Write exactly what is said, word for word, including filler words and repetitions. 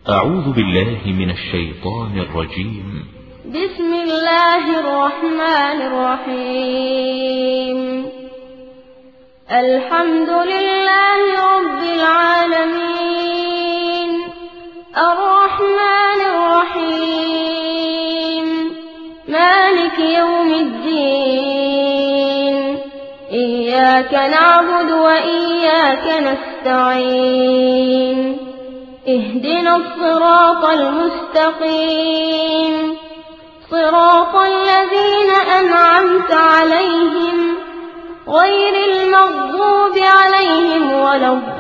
أعوذ بالله من الشيطان الرجيم. بسم الله الرحمن الرحيم. الحمد لله رب العالمين، الرحمن الرحيم، مالك يوم الدين، إياك نعبد وإياك نستعين، اهدنا الصراط المستقيم، صراط الذين أنعمت عليهم غير المغضوب عليهم ولا الضالين.